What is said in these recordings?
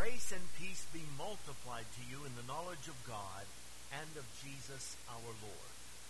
Grace and peace be multiplied to you in the knowledge of God and of Jesus our Lord.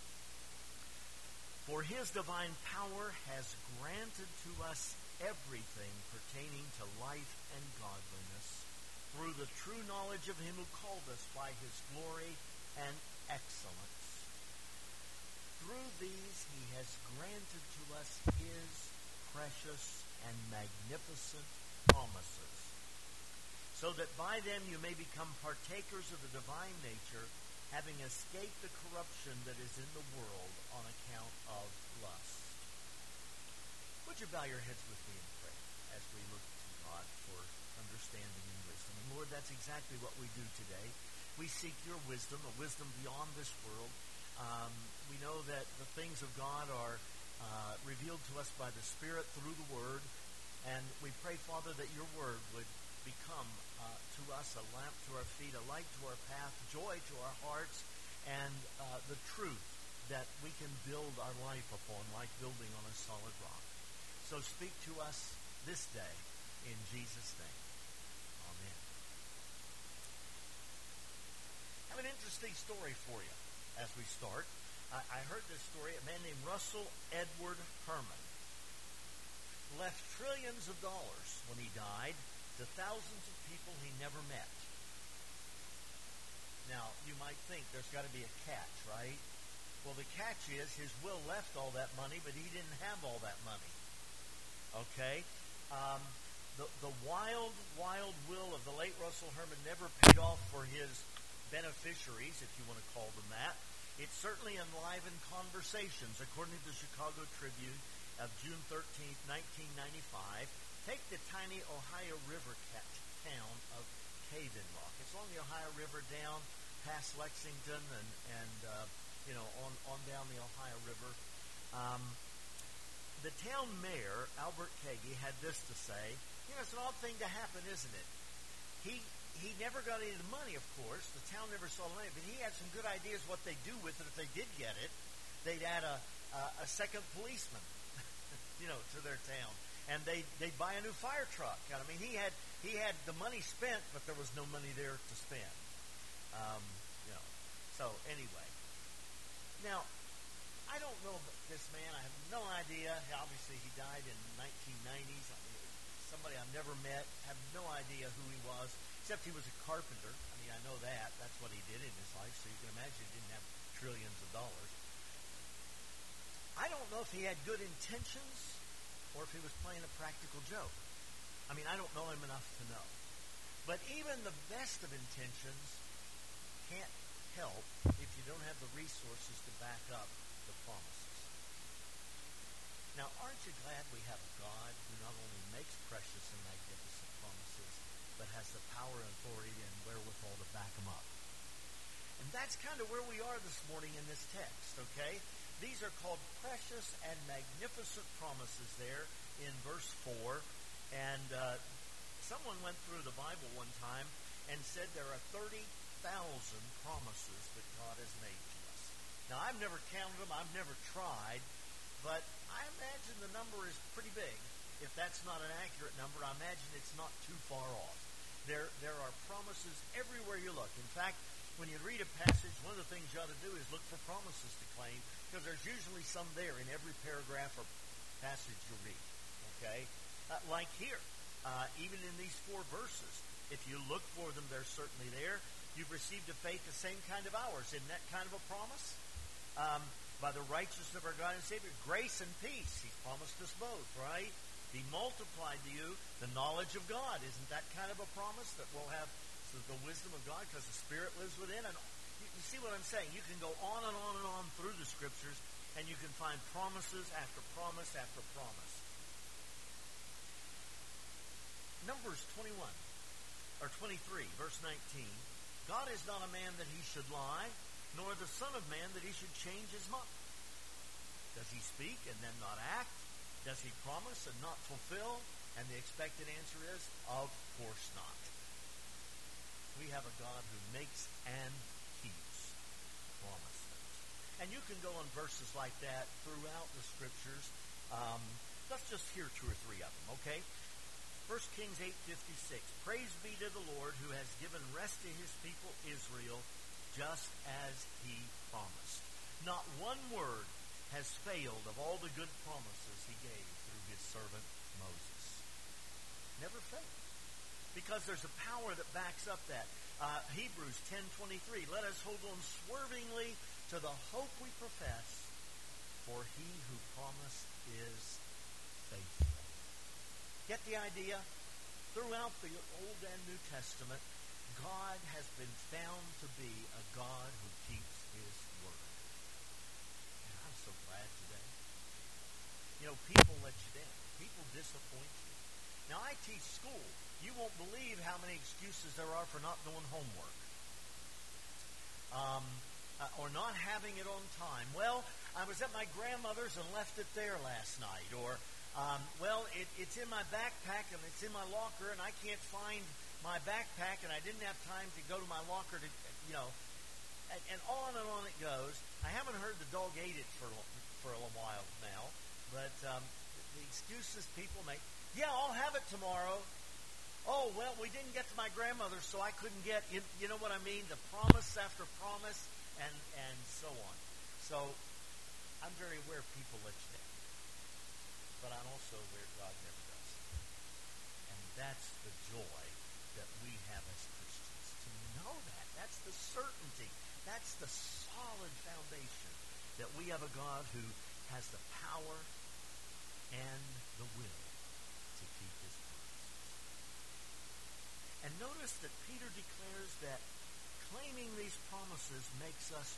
For his divine power has granted to us everything pertaining to life and godliness through the true knowledge of him who called us by his glory and excellence. Through these he has granted to us his precious and magnificent promises, so that by them you may become partakers of the divine nature, having escaped the corruption that is in the world on account of lust. Would you bow your heads with me in prayer as we look to God for understanding and wisdom? And Lord, that's exactly what we do today. We seek your wisdom, a wisdom beyond this world. We know that the things of God are revealed to us by the Spirit through the Word. And we pray, Father, that your Word would become to us a lamp to our feet, a light to our path, joy to our hearts, and the truth that we can build our life upon, like building on a solid rock. So speak to us this day in Jesus' name. Amen. I have an interesting story for you as we start. I heard this story. A man named Russell Edward Herman left trillions of dollars when he died to thousands of people he never met. Now, you might think there's got to be a catch, right? Well, the catch is his will left all that money, but he didn't have all that money. Okay? The wild will of the late Russell Herman never paid off for his beneficiaries, if you want to call them that. It certainly enlivened conversations, according to the Chicago Tribune of June 13th, 1995. Take the tiny Ohio River town of Cave-in Rock. It's along the Ohio River down past Lexington and on down the Ohio River. The town mayor, Albert Kagi, had this to say. It's an odd thing to happen, isn't it? He never got any of the money, of course. The town never saw the money, but he had some good ideas what they'd do with it if they did get it. They'd add a second policeman, to their town. And they'd buy a new fire truck. I mean, he had the money spent, but there was no money there to spend. So anyway, now I don't know this man. I have no idea. Obviously, he died in the 1990s. I mean, somebody I've never met. Have no idea who he was, except he was a carpenter. I mean, I know that. That's what he did in his life. So you can imagine he didn't have trillions of dollars. I don't know if he had good intentions or if he was playing a practical joke. I mean, I don't know him enough to know. But even the best of intentions can't help if you don't have the resources to back up the promises. Now, aren't you glad we have a God who not only makes precious and magnificent promises, but has the power and authority and wherewithal to back them up? And that's kind of where we are this morning in this text, okay? These are called precious and magnificent promises there in verse 4. And someone went through the Bible one time and said there are 30,000 promises that God has made to us. Now, I've never counted them. I've never tried. But I imagine the number is pretty big. If that's not an accurate number, I imagine it's not too far off. There are promises everywhere you look. In fact, when you read a passage, one of the things you ought to do is look for promises to claim, because there's usually some there in every paragraph or passage you read. Okay? Like here, even in these 4 verses, if you look for them, they're certainly there. You've received a faith the same kind of ours. Isn't that kind of a promise? By the righteousness of our God and Savior, grace and peace. He's promised us both, right? Be multiplied to you the knowledge of God. Isn't that kind of a promise that we'll have the wisdom of God because the Spirit lives within? And you see what I'm saying? You can go on and on and on through the Scriptures, and you can find promises after promise after promise. Numbers 21, or 23, verse 19. God is not a man that he should lie, nor the Son of Man that he should change his mind. Does he speak and then not act? Does he promise and not fulfill? And the expected answer is, of course not. We have a God who makes and keeps promises. And you can go on verses like that throughout the Scriptures. Let's just hear 2 or 3 of them, okay? 1 Kings 8:56. Praise be to the Lord who has given rest to his people Israel, just as he promised. Not one word has failed of all the good promises he gave through his servant Moses. Never failed. Because there's a power that backs up that. Hebrews 10:23. Let us hold on swervingly to the hope we profess, for he who promised is faithful. Get the idea? Throughout the Old and New Testament, God has been found to be a God who keeps his word. And I'm so glad today. You know, people let you down. People disappoint you. Now, I teach school. You won't believe how many excuses there are for not doing homework. Or not having it on time. Well, I was at my grandmother's and left it there last night. Or, it's in my backpack and it's in my locker and I can't find my backpack and I didn't have time to go to my locker to, and on it goes. I haven't heard the dog ate it for a while now, but the excuses people make. Yeah, I'll have it tomorrow. Oh, well, we didn't get to my grandmother's, so I couldn't get, you know what I mean? The promise after promise and so on. So I'm very aware people let you down. But I'm also aware God never does. And that's the joy that we have as Christians. To know that. That's the certainty. That's the solid foundation that we have a God who has the power and the will to keep his promises. And notice that Peter declares that claiming these promises makes us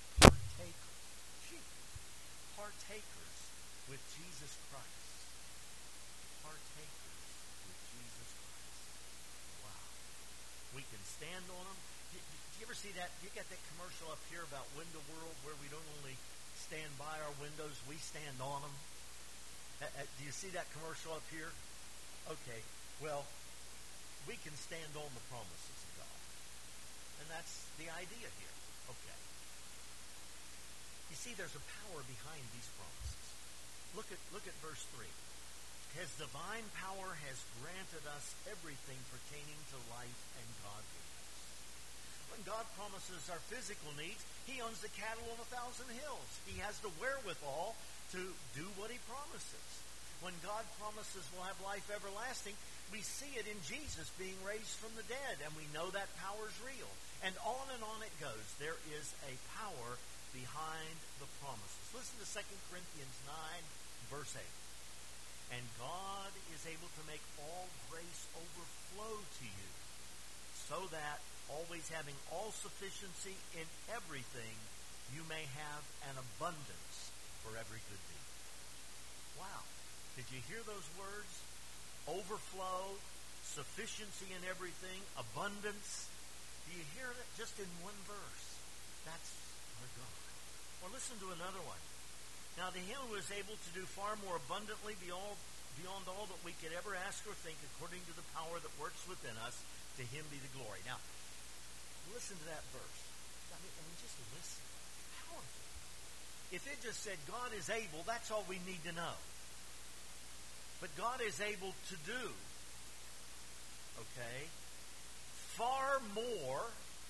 partakers with Jesus Christ. Partakers with Jesus Christ. Wow. We can stand on them. Do you ever see that? You got that commercial up here about Window World where we don't only stand by our windows, we stand on them? Do you see that commercial up here? Okay. Well, we can stand on the promises of God. And that's the idea here. Okay. You see, there's a power behind these promises. Look at verse 3. His divine power has granted us everything pertaining to life and godliness. When God promises our physical needs, he owns the cattle on 1,000 hills. He has the wherewithal to do what he promises. When God promises we'll have life everlasting, we see it in Jesus being raised from the dead, and we know that power is real. And on it goes. There is a power behind the promises. Listen to 2 Corinthians 9, verse 8. And God is able to make all grace overflow to you, so that, always having all sufficiency in everything, you may have an abundance for every good deed. Wow. Did you hear those words? Overflow, sufficiency in everything, abundance. Do you hear it just in one verse? That's our God. Or listen to another one. Now, to him who is able to do far more abundantly beyond all that we could ever ask or think, according to the power that works within us, to him be the glory. Now, listen to that verse. I mean, just listen. Powerful. If it just said God is able, that's all we need to know. But God is able to do, okay, far more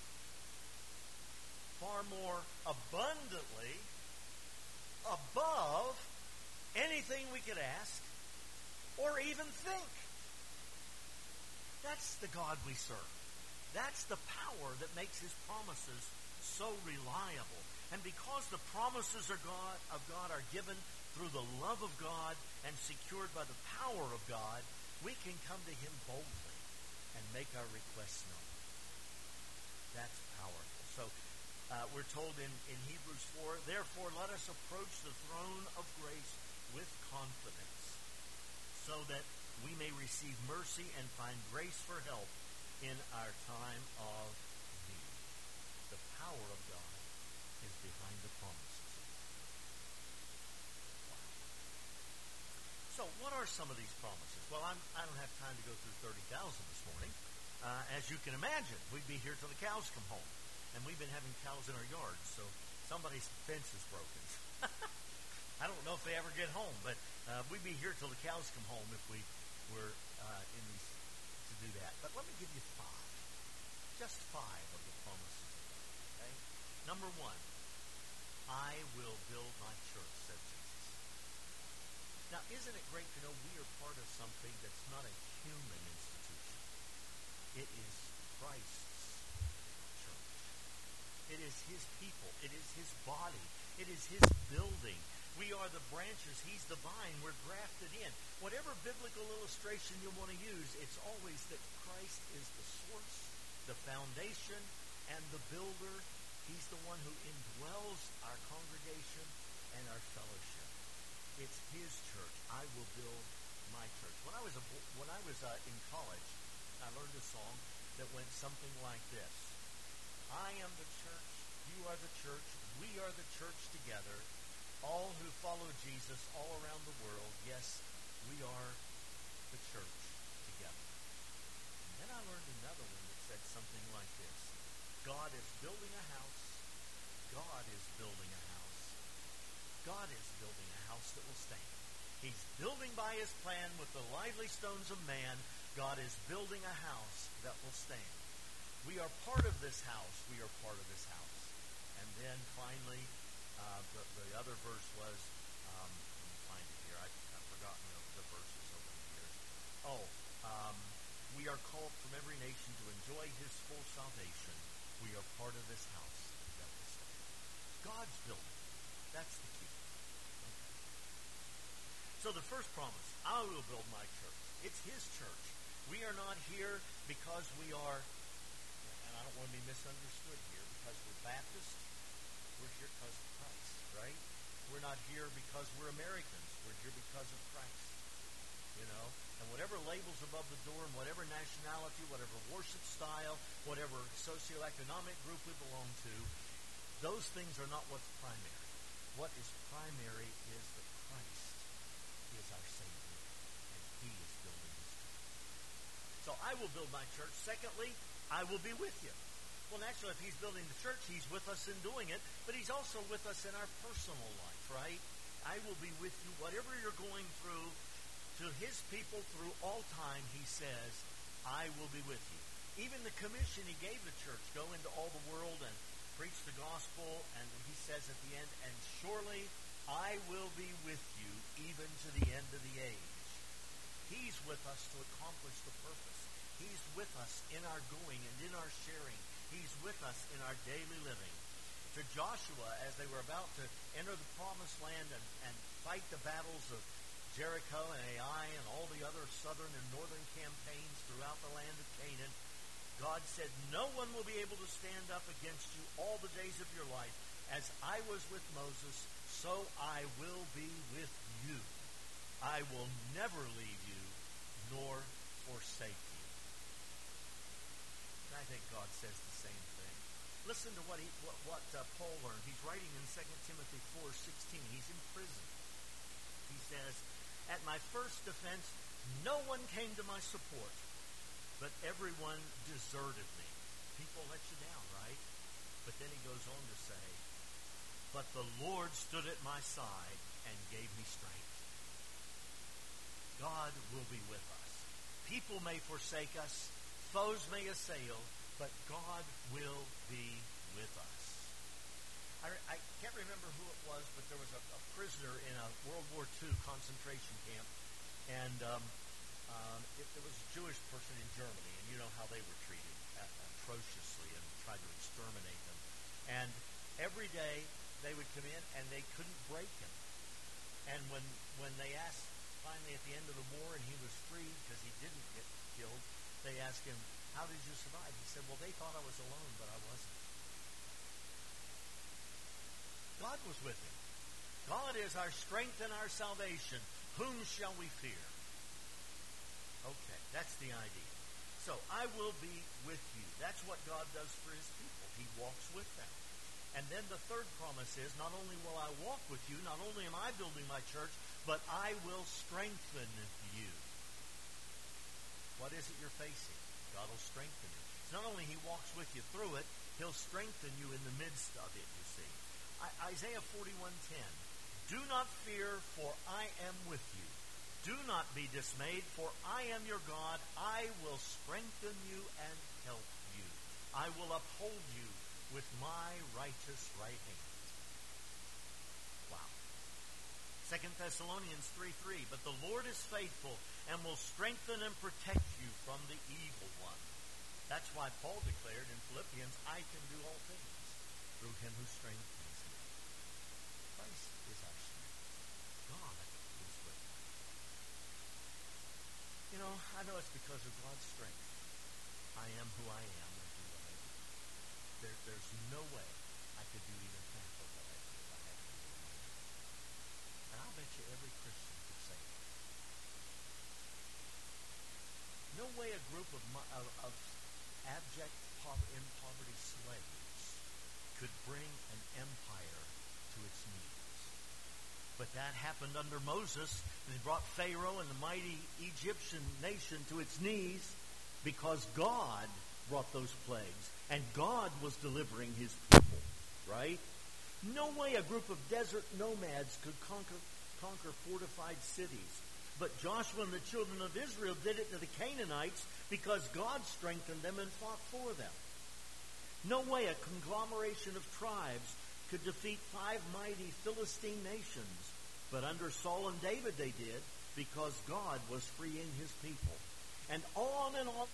abundantly above anything we could ask or even think. That's the God we serve. That's the power that makes his promises so reliable. And because the promises of God are given through the love of God and secured by the power of God, we can come to him boldly and make our requests known. That's powerful. So we're told in Hebrews 4, therefore let us approach the throne of grace with confidence, so that we may receive mercy and find grace for help in our time of need. The power of God is behind the promises. Wow. So what are some of these promises? Well, I don't have time to go through 30,000 this morning. As you can imagine, we'd be here till the cows come home. And we've been having cows in our yard, so somebody's fence is broken. I don't know if they ever get home, but we'd be here till the cows come home if we were in these do that. But let me give you five. Just five of the promises of God. Okay? Number one, I will build my church, said Jesus. Now, isn't it great to know we are part of something that's not a human institution? It is Christ's church. It is his people. It is his body. It is his building. We are the branches. He's the vine. We're grafted in. Whatever biblical illustration you want to use, it's always that Christ is the source, the foundation, and the builder. He's the one who indwells our congregation and our fellowship. It's his church. I will build my church. When I was in college, I learned a song that went something like this. I am the church, you are the church, we are the church together, all who follow Jesus all around the world. Yes, we are the church together. And then I learned another one that said something like this. God is building a house. God is building a house. God is building a house that will stand. He's building by his plan with the lively stones of man. God is building a house that will stand. We are part of this house. We are part of this house. And then finally, the other verse was, let me find it here. I've forgotten the verses over the years. We are called from every nation to enjoy his full salvation. We are part of this house that will stand. God's building. That's the key. Okay. So the first promise, I will build my church. It's his church. We are not here because we are, and I don't want to be misunderstood here, because we're Baptist. We're here because of Christ, right? We're not here because we're Americans. We're here because of Christ. You know? And whatever labels above the door, and whatever nationality, whatever worship style, whatever socioeconomic group we belong to, those things are not what's primary. What is primary is that Christ is our Savior, and he is building his church. So I will build my church. Secondly, I will be with you. Well, naturally, if he's building the church, he's with us in doing it, but he's also with us in our personal life, right? I will be with you. Whatever you're going through, to his people through all time, he says, I will be with you. Even the commission he gave the church, go into all the world and preach the gospel, and he says at the end, and surely I will be with you even to the end of the age. He's with us to accomplish the purpose. He's with us in our going and in our sharing. He's with us in our daily living. To Joshua, as they were about to enter the promised land and fight the battles of Jericho and Ai and all the other southern and northern campaigns throughout the land of Canaan, God said, no one will be able to stand up against you all the days of your life. As I was with Moses, so I will be with you. I will never leave you nor forsake you. And I think God says the same thing. Listen to what Paul learned. He's writing in 2 Timothy 4:16. He's in prison. He says, at my first defense, no one came to my support, but everyone deserted me. People let you down, right? But then he goes on to say, but the Lord stood at my side and gave me strength. God will be with us. People may forsake us, foes may assail, but God will be with us. I can't remember who it was, but there was a prisoner in a World War II concentration camp, and there was a Jewish person in Germany, and you know how they were treated atrociously and tried to exterminate them. And every day they would come in, and they couldn't break him. And when they asked, finally at the end of the war, and he was free because he didn't get killed, they asked him, how did you survive? He said, well, they thought I was alone, but I wasn't. God was with him. God is our strength and our salvation. Whom shall we fear? Okay, that's the idea. So, I will be with you. That's what God does for his people. He walks with them. And then the third promise is, not only will I walk with you, not only am I building my church, but I will strengthen you. What is it you're facing? God will strengthen you. So not only he walks with you through it, he'll strengthen you in the midst of it, you see. Isaiah 41:10. Do not fear, for I am with you. Do not be dismayed, for I am your God. I will strengthen you and help you. I will uphold you with my righteous right hand. Wow. 2 Thessalonians 3:3, but the Lord is faithful and will strengthen and protect you from the evil one. That's why Paul declared in Philippians, I can do all things through him who strengthens me. Christ is our strength. God is with us. You know, I know it's because of God's strength. I am who I am and do what I do. There's no way I could do even half of what I do if I had to do it. And I'll bet you every Christian could say that. No way a group of abject in poverty slaves could bring an empire to its knees. But that happened under Moses. And he brought Pharaoh and the mighty Egyptian nation to its knees because God brought those plagues. And God was delivering his people, right? No way a group of desert nomads could conquer fortified cities. But Joshua and the children of Israel did it to the Canaanites because God strengthened them and fought for them. No way a conglomeration of tribes could defeat 5 mighty Philistine nations. But under Saul and David they did because God was freeing his people. And on and on.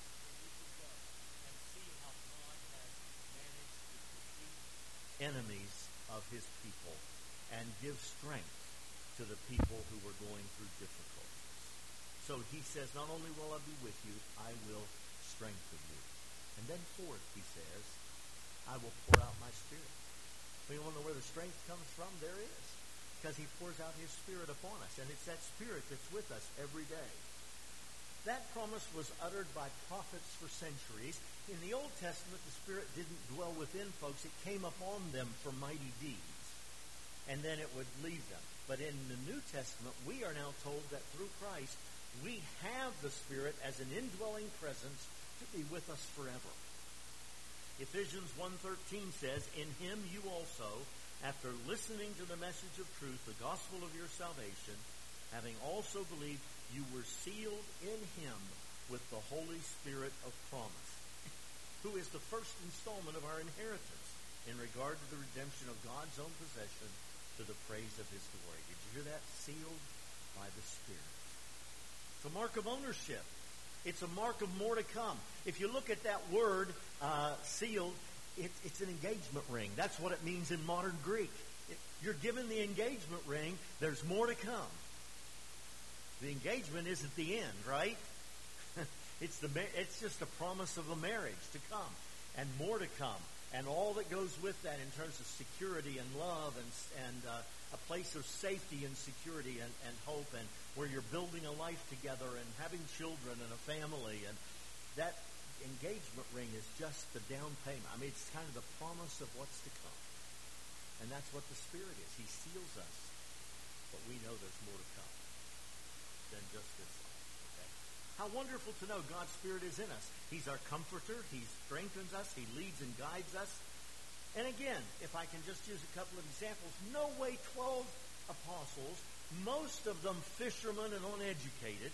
Enemies of his people and give strength to the people who were going through difficulties. So he says, not only will I be with you, I will strengthen you. And then fourth, he says, I will pour out my Spirit. We want to know where the strength comes from? There it is. Because he pours out his Spirit upon us. And it's that Spirit that's with us every day. That promise was uttered by prophets for centuries. In the Old Testament, the Spirit didn't dwell within folks. It came upon them for mighty deeds. And then it would leave them. But in the New Testament, we are now told that through Christ, we have the Spirit as an indwelling presence to be with us forever. Ephesians 1:13 says, in him you also, after listening to the message of truth, the gospel of your salvation, having also believed, you were sealed in him with the Holy Spirit of promise, who is the first installment of our inheritance in regard to the redemption of God's own possession to the praise of his glory. Did you hear that? Sealed by the Spirit. It's a mark of ownership. It's a mark of more to come. If you look at that word, sealed, it's an engagement ring. That's what it means in modern Greek. You're given the engagement ring. There's more to come. The engagement isn't the end, right? It's just a promise of a marriage to come and more to come. And all that goes with that in terms of security and love and a place of safety and security and hope, and where you're building a life together and having children and a family. And that engagement ring is just the down payment. I mean, it's kind of the promise of what's to come. And that's what the Spirit is. He seals us. But we know there's more to come than just this life. Okay? How wonderful to know God's Spirit is in us. He's our comforter. He strengthens us. He leads and guides us. And again, if I can just use a couple of examples, no way 12 apostles, most of them fishermen and uneducated,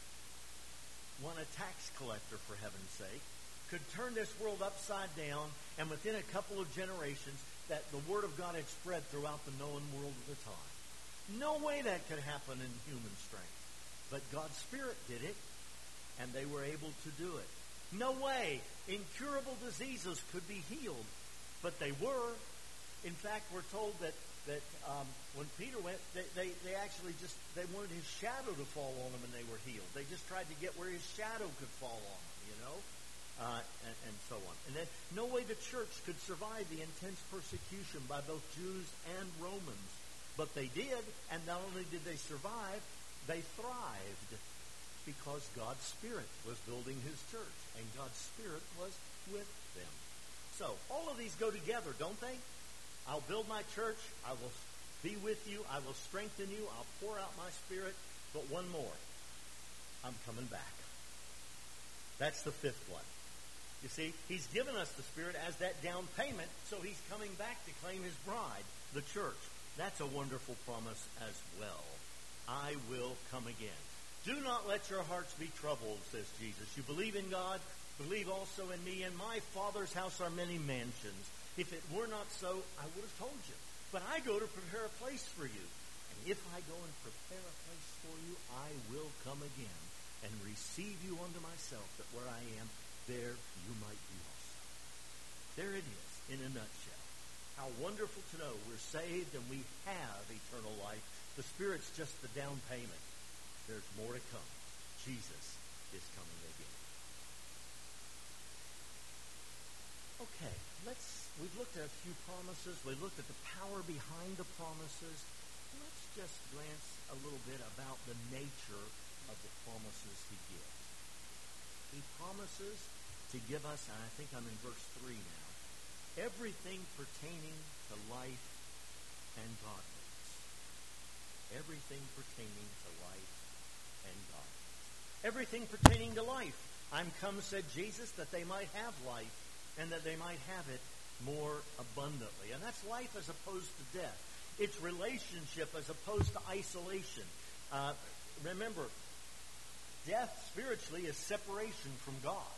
one a tax collector for heaven's sake, could turn this world upside down, and within a couple of generations that the Word of God had spread throughout the known world at the time. No way that could happen in human strength. But God's Spirit did it, and they were able to do it. No way incurable diseases could be healed, but they were. In fact, we're told that when Peter went, they actually they wanted his shadow to fall on them, and they were healed. They just tried to get where his shadow could fall on them, you know, and so on. And then no way the church could survive the intense persecution by both Jews and Romans. But they did, and not only did they survive, they thrived because God's Spirit was building his church, and God's Spirit was with them. So, all of these go together, don't they? I'll build my church, I will be with you, I will strengthen you, I'll pour out my Spirit, but one more. I'm coming back. That's the fifth one. You see, he's given us the Spirit as that down payment, so he's coming back to claim his bride, the church. That's a wonderful promise as well. I will come again. Do not let your hearts be troubled, says Jesus. You believe in God, believe also in me. In my Father's house are many mansions. If it were not so, I would have told you. But I go to prepare a place for you. And if I go and prepare a place for you, I will come again and receive you unto myself, that where I am, there you might be also. There it is, in a nutshell. How wonderful to know we're saved and we have eternal life. The Spirit's just the down payment. There's more to come. Jesus is coming again. Okay, we've looked at a few promises. We looked at the power behind the promises. Let's just glance a little bit about the nature of the promises he gives. He promises to give us, and I think I'm in verse 3 now, everything pertaining to life and godliness. Everything pertaining to life and godliness. Everything pertaining to life. I'm come, said Jesus, that they might have life, and that they might have it more abundantly. And that's life as opposed to death. It's relationship as opposed to isolation. Remember, death spiritually is separation from God.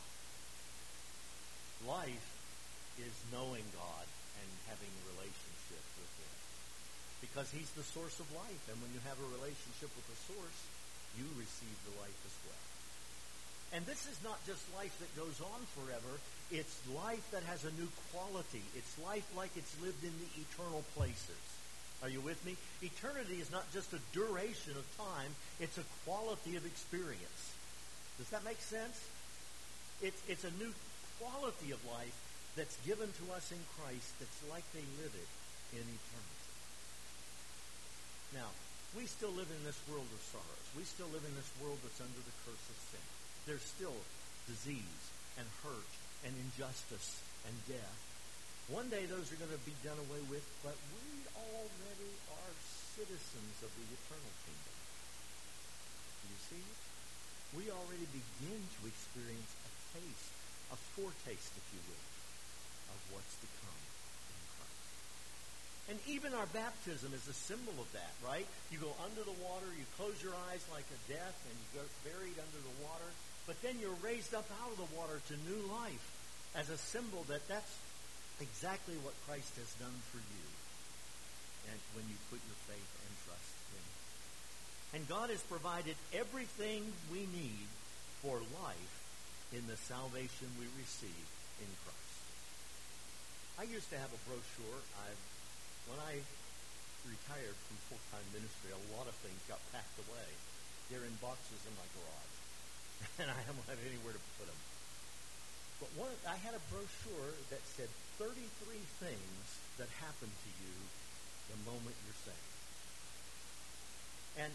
Life is knowing God and having a relationship with Him. Because He's the source of life. And when you have a relationship with the source, you receive the life as well. And this is not just life that goes on forever. It's life that has a new quality. It's life like it's lived in the eternal places. Are you with me? Eternity is not just a duration of time. It's a quality of experience. Does that make sense? It's a new quality of life that's given to us in Christ that's like they live it in eternity. Now, we still live in this world of sorrows. We still live in this world that's under the curse of sin. There's still disease and hurt and injustice and death. One day those are going to be done away with, but we already are citizens of the eternal kingdom. Do you see it? We already begin to experience a taste, a foretaste, if you will, of what's to come in Christ. And even our baptism is a symbol of that, right? You go under the water, you close your eyes like a death, and you go buried under the water, but then you're raised up out of the water to new life as a symbol that that's exactly what Christ has done for you, and when you put your faith and trust in Him. And God has provided everything we need for life in the salvation we receive in Christ. I used to have a brochure. When I retired from full-time ministry, a lot of things got packed away. They're in boxes in my garage, and I don't have anywhere to put them. But I had a brochure that said 33 things that happen to you the moment you're saved. And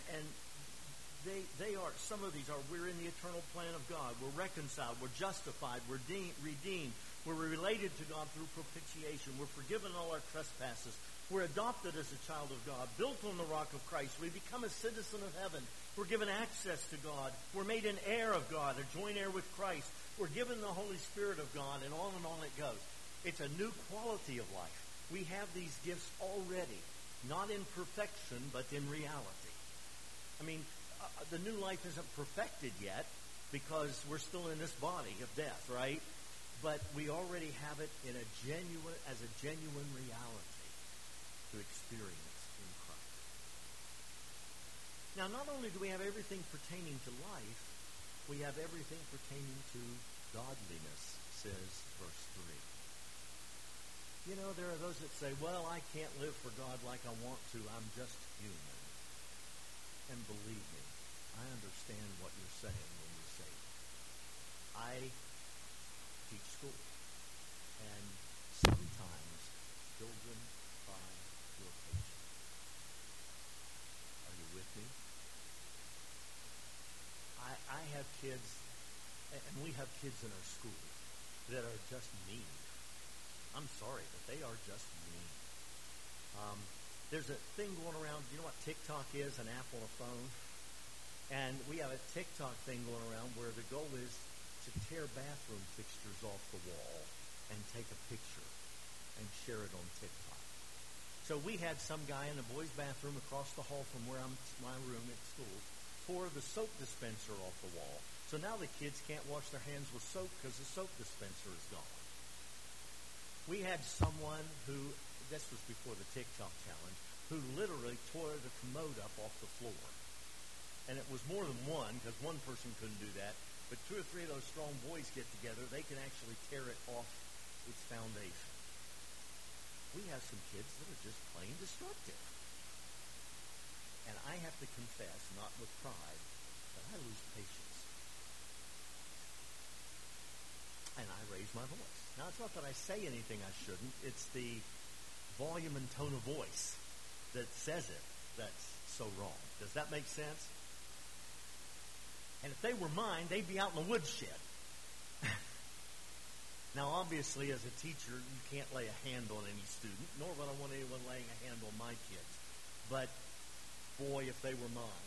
they are, some of these are, we're in the eternal plan of God. We're reconciled. We're justified. We're redeemed. We're related to God through propitiation. We're forgiven all our trespasses. We're adopted as a child of God, built on the rock of Christ. We become a citizen of heaven. We're given access to God. We're made an heir of God, a joint heir with Christ. We're given the Holy Spirit of God, and on it goes. It's a new quality of life. We have these gifts already, not in perfection, but in reality. I mean, the new life isn't perfected yet because we're still in this body of death, right? But we already have it as a genuine reality to experience in Christ. Now, not only do we have everything pertaining to life, we have everything pertaining to godliness, says verse 3. You know, there are those that say, well, I can't live for God like I want to. I'm just human. And believe me, I understand what you're saying when you say it. I teach school. And sometimes children cry your patience. Are you with me? I have kids, and we have kids in our school that are just mean. I'm sorry, but they are just mean. There's a thing going around, you know what TikTok is, an app on a phone? And we have a TikTok thing going around where the goal is to tear bathroom fixtures off the wall and take a picture and share it on TikTok. So we had some guy in the boys' bathroom across the hall from my room at school pour the soap dispenser off the wall. So now the kids can't wash their hands with soap because the soap dispenser is gone. We had someone who, this was before the TikTok challenge, who literally tore the commode up off the floor. And it was more than one, because one person couldn't do that. But 2 or 3 of those strong boys get together, they can actually tear it off its foundation. We have some kids that are just plain destructive. And I have to confess, not with pride, that I lose patience. And I raise my voice. Now, it's not that I say anything I shouldn't. It's the volume and tone of voice that says it that's so wrong. Does that make sense? And if they were mine, they'd be out in the woodshed. Now, obviously, as a teacher, you can't lay a hand on any student, nor would I want anyone laying a hand on my kids. But, boy, if they were mine,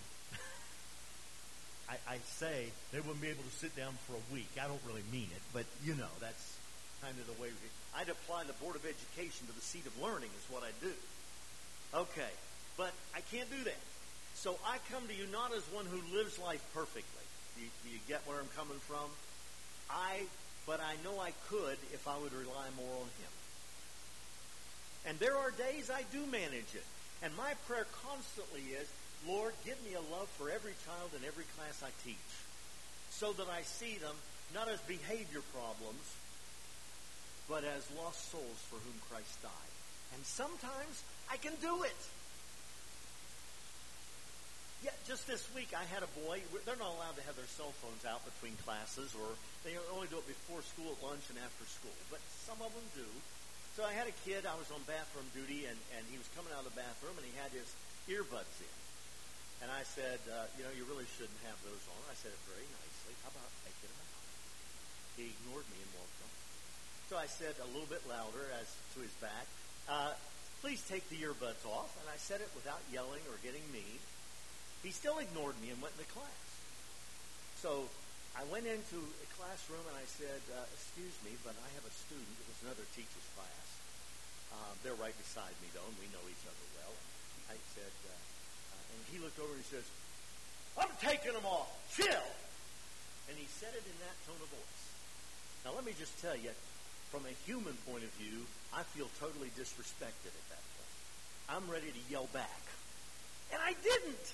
I say they wouldn't be able to sit down for a week. I don't really mean it, but, you know, that's kind of the way I'd apply the Board of Education to the seat of learning is what I do. Okay, but I can't do that. So I come to you not as one who lives life perfectly. Do you get where I'm coming from? But I know I could if I would rely more on Him. And there are days I do manage it. And my prayer constantly is, Lord, give me a love for every child in every class I teach, so that I see them not as behavior problems, but as lost souls for whom Christ died. And sometimes I can do it. Yeah, just this week I had a boy. They're not allowed to have their cell phones out between classes, or they only do it before school, at lunch, and after school. But some of them do. So I had a kid. I was on bathroom duty, and he was coming out of the bathroom, and he had his earbuds in. And I said, you really shouldn't have those on. I said it very nicely. How about taking them out? He ignored me and walked on. So I said a little bit louder as to his back, please take the earbuds off. And I said it without yelling or getting mean. He still ignored me and went into class. So I went into a classroom and I said, excuse me, but I have a student. It was another teacher's class. They're right beside me, though, and we know each other well. I said, and he looked over and he says, I'm taking them off. Chill. And he said it in that tone of voice. Now, let me just tell you, from a human point of view, I feel totally disrespected at that point. I'm ready to yell back. And I didn't.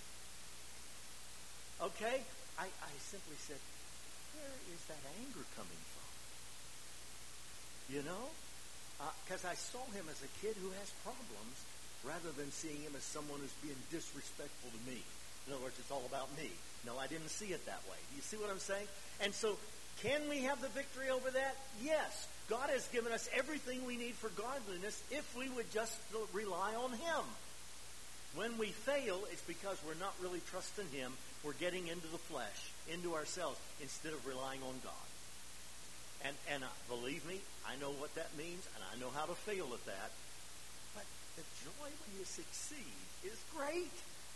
Okay? I simply said, where is that anger coming from? You know? Because I saw him as a kid who has problems rather than seeing him as someone who's being disrespectful to me. In other words, it's all about me. No, I didn't see it that way. You see what I'm saying? And so, can we have the victory over that? Yes. God has given us everything we need for godliness if we would just rely on Him. When we fail, it's because we're not really trusting Him. We're getting into the flesh, into ourselves, instead of relying on God. And believe me, I know what that means, and I know how to fail at that. But the joy when you succeed is great.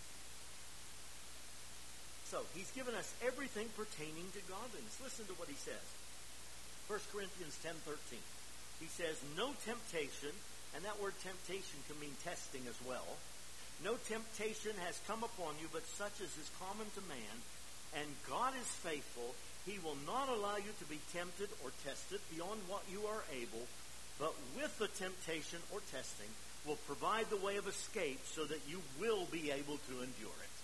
So, He's given us everything pertaining to godliness. Listen to what He says. 1 Corinthians 10:13. He says, no temptation, and that word temptation can mean testing as well. No temptation has come upon you, but such as is common to man. And God is faithful. He will not allow you to be tempted or tested beyond what you are able, but with the temptation or testing will provide the way of escape so that you will be able to endure it.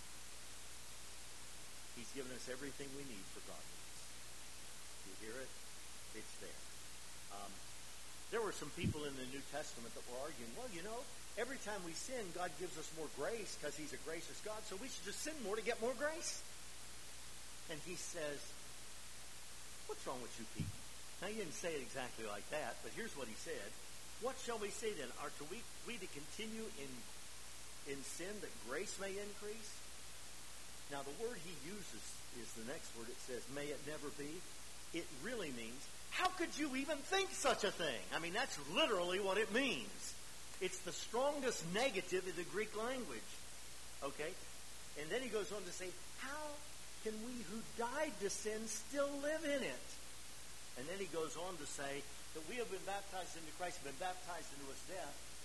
He's given us everything we need for godliness. You hear it? It's there. There were some people in the New Testament that were arguing, well, you know, every time we sin, God gives us more grace because He's a gracious God, so we should just sin more to get more grace. And He says, what's wrong with you people? Now, He didn't say it exactly like that, but here's what He said. What shall we say then? Are we to continue in sin that grace may increase? Now, the word He uses is the next word. It says, may it never be. It really means, how could you even think such a thing? I mean, that's literally what it means. It's the strongest negative in the Greek language. Okay? And then he goes on to say, how can we who died to sin still live in it? And then he goes on to say that we have been baptized into Christ, been baptized into His death,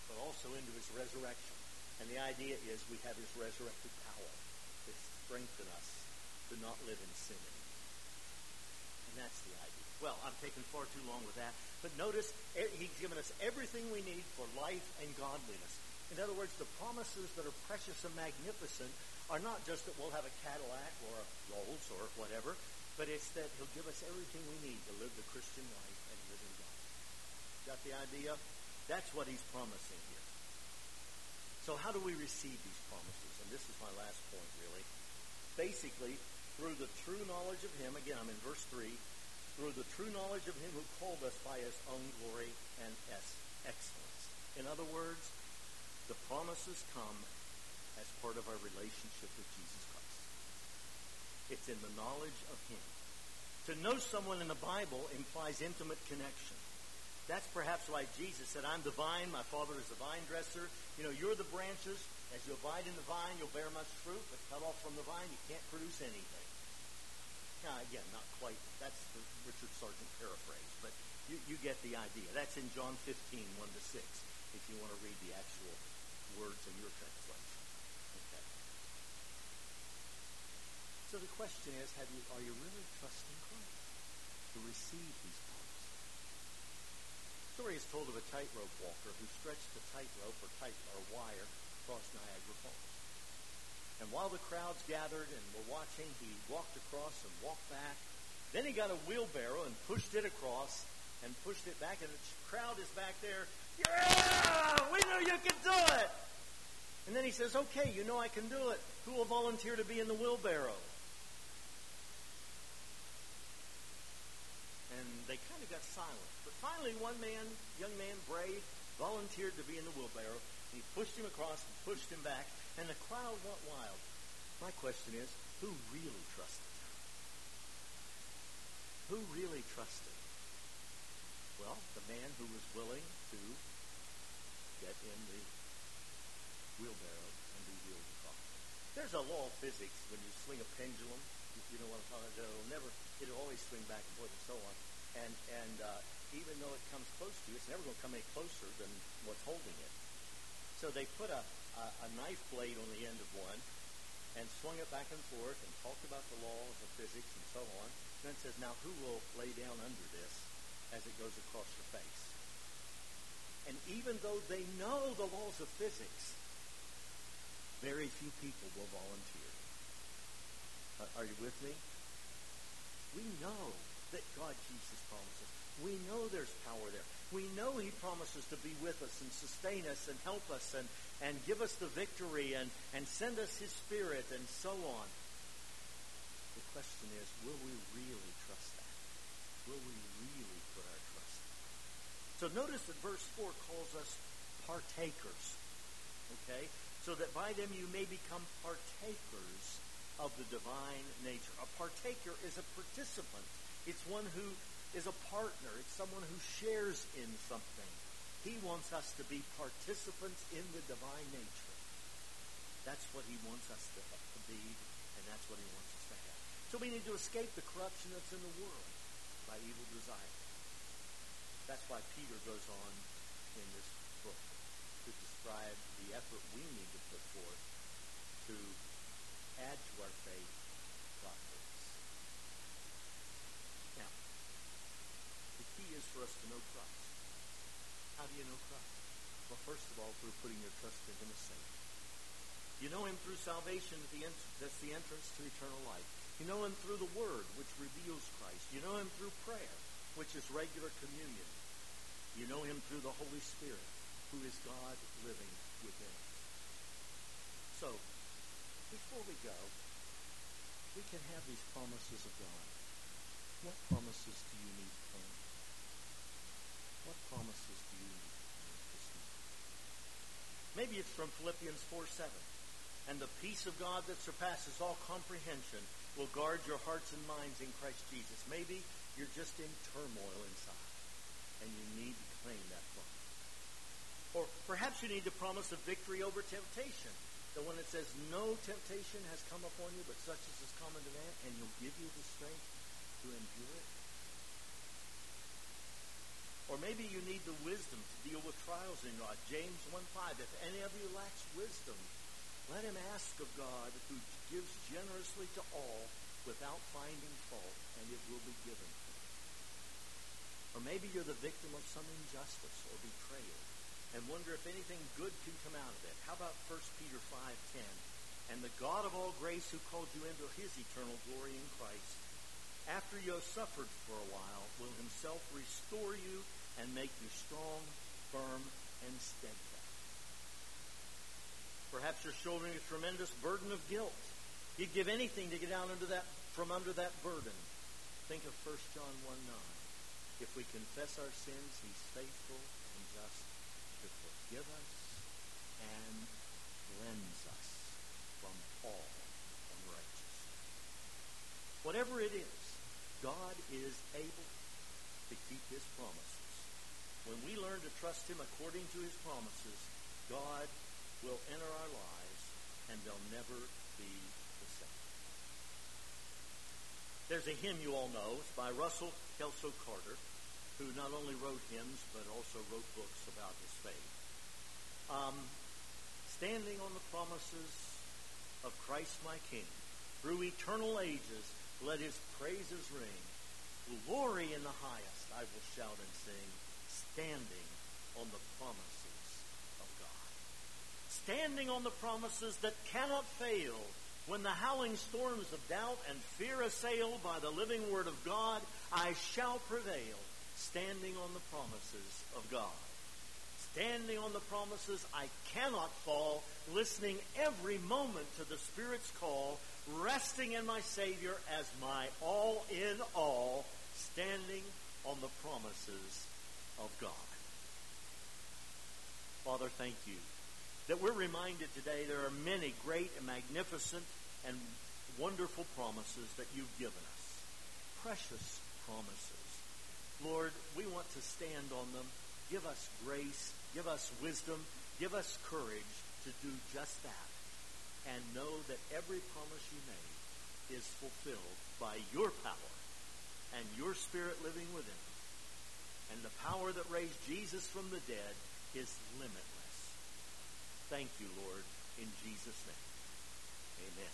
but also into his resurrection. And the idea is we have his resurrected power to strengthen us to not live in sin anymore. And that's the idea. Well, I'm taking far too long with that. But notice, he's given us everything we need for life and godliness. In other words, the promises that are precious and magnificent are not just that we'll have a Cadillac or a Rolls or whatever, but it's that he'll give us everything we need to live the Christian life and live in God. Got the idea? That's what he's promising here. So how do we receive these promises? And this is my last point, really. Basically, through the true knowledge of him, again, I'm in verse 3, through the true knowledge of him who called us by his own glory and excellence. In other words, the promises come as part of our relationship with Jesus Christ. It's in the knowledge of him. To know someone in the Bible implies intimate connection. That's perhaps why Jesus said, I'm the vine, my Father is the vine dresser. You know, you're the branches. As you abide in the vine, you'll bear much fruit, but cut off from the vine, you can't produce anything. Now, again, not quite. That's the Richard Sargent paraphrase, but you get the idea. That's in John 15, 1-6, if you want to read the actual words in your translation. Okay. So the question is, are you really trusting Christ to receive these promises? The story is told of a tightrope walker who stretched the tightrope or wire across Niagara Falls. And while the crowds gathered and were watching, he walked across and walked back. Then he got a wheelbarrow and pushed it across and pushed it back, and the crowd is back there. Yeah! We knew you could do it! And then he says, okay, you know I can do it. Who will volunteer to be in the wheelbarrow? And they kind of got silent. But finally, one man, young man, brave, volunteered to be in the wheelbarrow. He pushed him across and pushed him back, and the crowd went wild. My question is, who really trusted? Who really trusted? Well, the man who was willing to get in the wheelbarrow and be wheeled across. There's a law of physics when you swing a pendulum. You know what I'm talking about? It'll always swing back and forth and so on. And even though it comes close to you, it's never going to come any closer than what's holding it. So they put a knife blade on the end of one and swung it back and forth and talked about the laws of physics and so on. And then it says, now who will lay down under this as it goes across your face? And even though they know the laws of physics, very few people will volunteer. Are you with me? We know that God keeps his promises. We know there's power there. We know he promises to be with us and sustain us and help us and give us the victory and send us his Spirit and so on. The question is, will we really trust that? Will we really put our trust in it? So notice that verse 4 calls us partakers. Okay? So that by them you may become partakers of the divine nature. A partaker is a participant. It's one who is a partner. It's someone who shares in something. He wants us to be participants in the divine nature. That's what he wants us to be, and that's what he wants us to have. So we need to escape the corruption that's in the world by evil desire. That's why Peter goes on in this book to describe the effort we need to put forth to add to our faith godliness. Now, the key is for us to know Christ. How do you know Christ? Well, first of all, through putting your trust in him as Savior. You know him through salvation, that's the entrance to eternal life. You know him through the Word, which reveals Christ. You know him through prayer, which is regular communion. You know him through the Holy Spirit, who is God living within us. So, before we go, we can have these promises of God. What promises do you need to claim? What promises do you need to claim this morning? Maybe it's from Philippians 4:7. And the peace of God that surpasses all comprehension will guard your hearts and minds in Christ Jesus. Maybe you're just in turmoil inside, and you need to claim that promise. Or perhaps you need to promise a victory over temptation. The one that says, no temptation has come upon you, but such as is common to man, and he'll give you the strength to endure it. Or maybe you need the wisdom to deal with trials in your life. James 1:5, if any of you lacks wisdom, let him ask of God, who gives generously to all without finding fault, and it will be given to you. Or maybe you're the victim of some injustice or betrayal and wonder if anything good can come out of it. How about 1 Peter 5:10? And the God of all grace, who called you into his eternal glory in Christ, after you have suffered for a while, will himself restore you and make you strong, firm, and steadfast. Perhaps you're shouldering a tremendous burden of guilt. You'd give anything to get out from under that burden. Think of 1 John 1:9. If we confess our sins, he's faithful and just to forgive us and cleanse us from all unrighteousness. Whatever it is, God is able to keep his promises. When we learn to trust him according to his promises, God will enter our lives and they'll never be the same. There's a hymn you all know. It's by Russell Kelso Carter, who not only wrote hymns but also wrote books about his faith. Standing on the promises of Christ my King, through eternal ages let his praises ring. Glory in the highest I will shout and sing, standing on the promises of God. Standing on the promises that cannot fail. When the howling storms of doubt and fear assail, by the living word of God I shall prevail, standing on the promises of God. Standing on the promises I cannot fall, listening every moment to the Spirit's call, resting in my Savior as my all in all, standing on the promises of God. Father, thank you that we're reminded today there are many great and magnificent and wonderful promises that you've given us. Precious promises. Lord, we want to stand on them. Give us grace, give us wisdom, give us courage to do just that. And know that every promise you made is fulfilled by your power and your Spirit living within. And the power that raised Jesus from the dead is limitless. Thank you, Lord, in Jesus' name. Amen.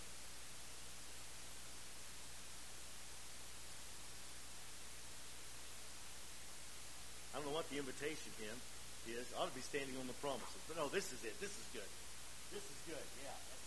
I don't know what the invitation hymn is. I ought to be standing on the promises. But no, this is it. This is good. This is good. Yeah.